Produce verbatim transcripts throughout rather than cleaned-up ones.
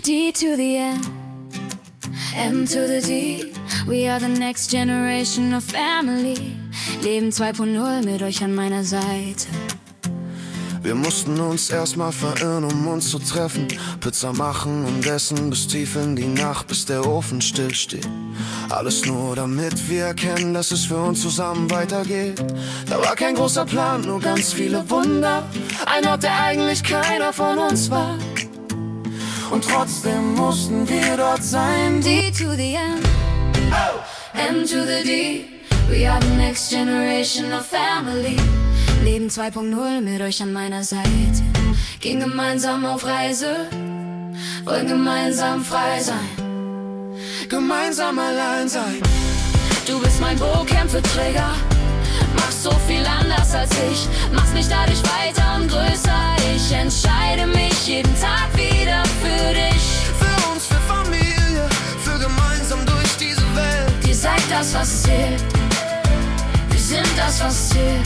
D to the M, M to the D. We are the next generation of family. Leben zwei Punkt null mit euch an meiner Seite. Wir mussten uns erstmal verirren, um uns zu treffen. Pizza machen und essen bis tief in die Nacht, bis der Ofen stillsteht. Alles nur damit wir erkennen, dass es für uns zusammen weitergeht. Da war kein großer Plan, nur ganz viele Wunder. Ein Ort, der eigentlich keiner von uns war. Und trotzdem mussten wir dort sein. D to the M, M to the D. We are the next generation of family. Leben zwei Punkt null mit euch an meiner Seite. Gehen gemeinsam auf Reise, wollen gemeinsam frei sein, gemeinsam allein sein. Du bist mein Bootkämpfe-Träger, machst so viel anders als ich, machst mich dadurch weiter und größer. Ich entscheide mich jeden Tag wieder für dich. Für uns, für Familie, für gemeinsam durch diese Welt. Ihr seid das, was zählt, wir sind das, was zählt.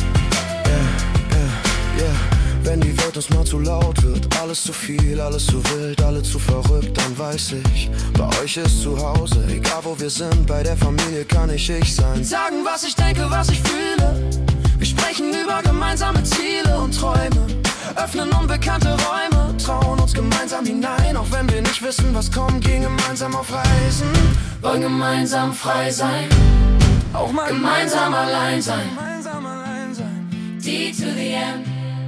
Yeah. Wenn die Welt uns mal zu laut wird, alles zu viel, alles zu wild, alle zu verrückt, dann weiß ich, bei euch ist zu Hause. Egal wo wir sind, bei der Familie kann ich ich sein. Sagen, was ich denke, was ich fühle. Wir sprechen über gemeinsame Ziele und Träume, öffnen unbekannte Räume, trauen uns gemeinsam hinein. Auch wenn wir nicht wissen, was kommt, gehen gemeinsam auf Reisen. Wollen gemeinsam frei sein, auch mal gemeinsam allein sein. Gemeinsam allein sein. D to the M,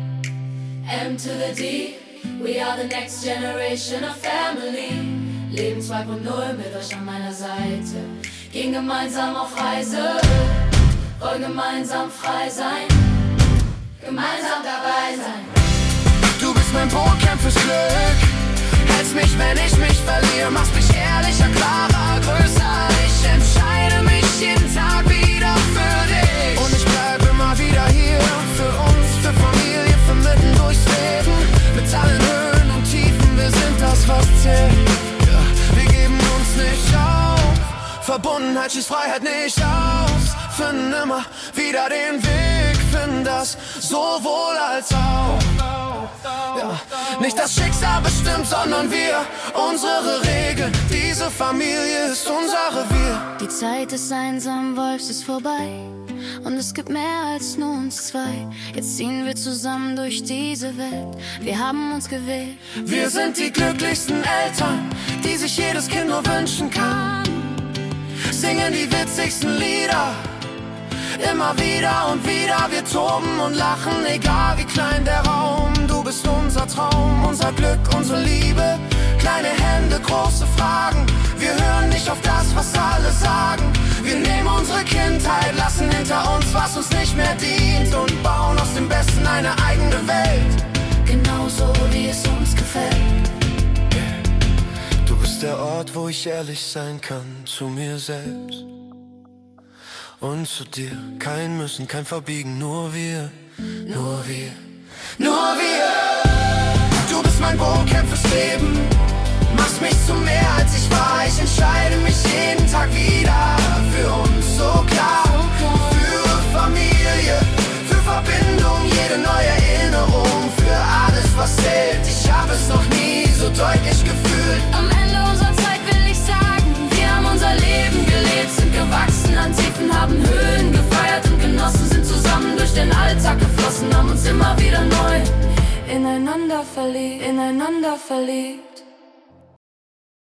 M to the D. We are the next generation of family. Leben zwei Punkt null mit euch an meiner Seite. Gehen gemeinsam auf Reise, wollen gemeinsam frei sein, gemeinsam dabei sein. Du bist mein Bootcamp fürs Glück, hältst mich, wenn ich mich verliere, machst mich ehrlicher, klarer, größer. Ich entscheide mich jeden Tag wieder für dich. Und ich bleib immer wieder hier, für uns, für Familie, für mitten durchs Leben. Mit allen Höhen und Tiefen, wir sind das, was zählt. Ja, wir geben uns nicht auf, Verbundenheit schließt Freiheit nicht aus. Finden immer wieder den Weg, finden das sowohl als auch. Ja, nicht das Schicksal bestimmt, sondern wir, unsere Regeln. Diese Familie ist unser Revier. Die Zeit des einsamen Wolfs ist vorbei und es gibt mehr als nur uns zwei. Jetzt ziehen wir zusammen durch diese Welt, wir haben uns gewählt. Wir sind die glücklichsten Eltern, die sich jedes Kind nur wünschen kann. Singen die witzigsten Lieder, immer wieder und wieder. Wir toben und lachen, egal wie klein der Raum. Du bist unser Traum, unser Glück, unsere Liebe. Kleine Hände, große Fragen. Wir hören nicht auf das, was alle sagen. Wir nehmen unsere Kindheit, lassen hinter uns, was uns nicht mehr dient, und bauen aus dem Besten eine eigene Welt, genauso wie es uns gefällt. Du bist der Ort, wo ich ehrlich sein kann zu mir selbst und zu dir. Kein Müssen, kein Verbiegen, nur wir, nur wir, nur wir. Du bist mein Bootcamp fürs Leben, machst mich zu mehr als ich war. Ich entscheide mich jeden Tag wieder für uns, so klar. Für Familie, für Verbindung, jede neue Erinnerung, für alles, was zählt. Ich habe es noch nie so deutlich gefühlt. Am Ende unserer Zeit will ich sagen, wir haben unser Leben gelebt, sind gewachsen an Tiefen, haben Höhen gefeiert und genossen, sind zusammen durch den Alltag geflossen, haben uns immer wieder neu ineinander verliebt, ineinander verliebt.